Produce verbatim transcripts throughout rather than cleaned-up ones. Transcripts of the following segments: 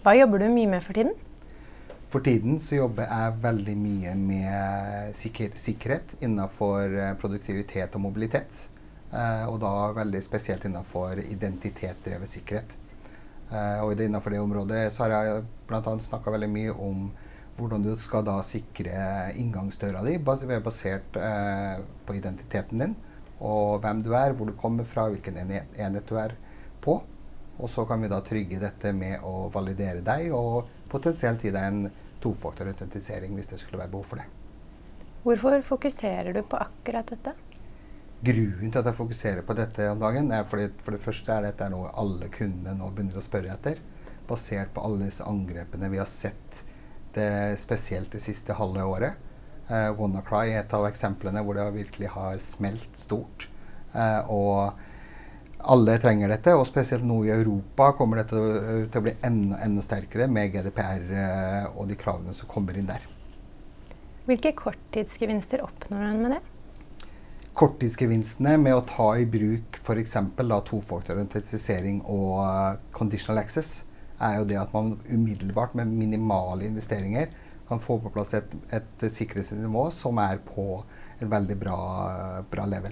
Hva jobber du mye med for tiden? For tiden så jobber jeg veldig mye med sikker, sikkerhet innenfor produktivitet og mobilitet. Eh, og da veldig spesielt innenfor identitetsdrevet sikkerhet. Eh, og innenfor det området så har jeg blant annet snakket veldig mye om hvordan du skal da sikre inngangsdøra di, basert eh, på identiteten din, og hvem du er, hvor du kommer fra, hvilken enhet du er på. Og så kan vi da trygge dette med å validere deg, og potensielt gi deg en tofaktorautentisering hvis det skulle være behov for det. Hvorfor fokuserer du på akkurat dette? Grunnen til at jeg fokuserer på dette om dagen er fordi for det første er dette noe alle kundene nå begynner å spørre etter, basert på alle disse angrepene vi har sett, det, spesielt det siste halve året. Uh, WannaCry er et av eksemplene hvor det virkelig har smelt stort, uh, og alle trenger dette, og spesielt nå i Europa kommer dette til å bli enda, enda sterkere med G D P R uh, og de kravene som kommer inn der. Hvilke korttidsgevinster oppnår man med det? Korttidsgevinstene med å ta i bruk for eksempel da tofaktorautentisering og uh, conditional access er jo det at man umiddelbart med minimale investeringer kan få på plass et, et sikkerhetsnivå som er på et veldig bra, bra level.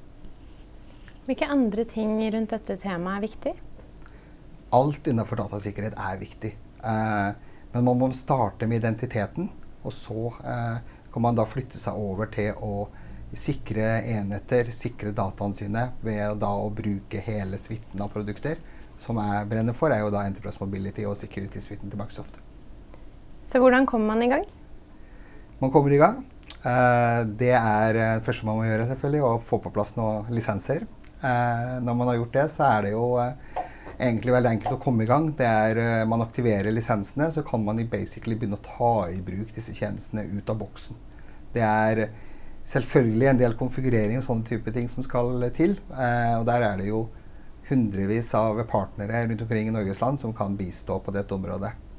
Hvilke andre ting rundt dette temaet er viktig? Alt innenfor datasikkerhet er viktig. Eh, men man må starte med identiteten, og så eh, kan man da flytte seg over til å sikre enheter, sikre dataene sine ved da å bruke hele suiten av produkter. Som jeg brenner for, er jo da Enterprise Mobility og Security-suiten til Microsoft. Så hvordan kommer man i gang? Man kommer i gang. Eh, det er det første man må gjøre selvfølgelig, å få på plass noen lisenser. Eh, når man har gjort det, så er det jo eh, egentlig veldig enkelt å komme i gang. Det er, eh, man aktiverer lisensene, så kan man i basically begynne å ta i bruk disse tjenestene ut av boksen. Det er selvfølgelig en del konfigurering og sånne type ting som skal til, eh, og der er det jo hundrevis av partnere rundt omkring i Norges land som kan bistå på dette området.